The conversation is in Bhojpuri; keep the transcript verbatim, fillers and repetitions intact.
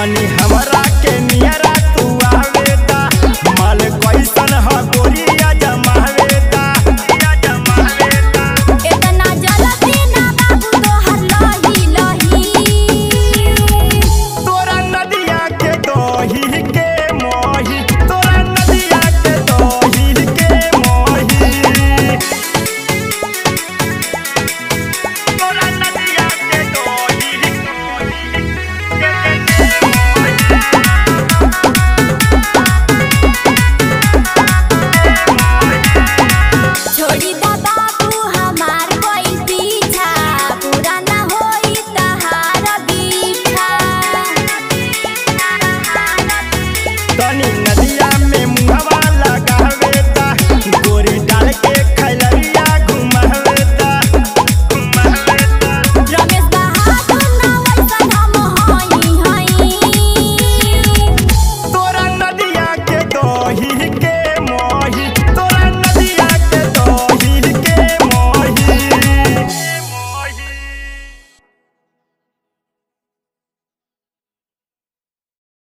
तनी हमरा के नियरा तू आवेदा माल कैसन ह गोरिया जमावेदा जमावेदा इतना जल्दी ना बाबू तोहर लही लही तोरा नदिया के दही के मोही तोरा नदिया के दही के मोही तोरा नदिया के दही छोड़ी दा बाबू हमार कोई पीछा पूरा ना होई तहार बीछा तनी नदिया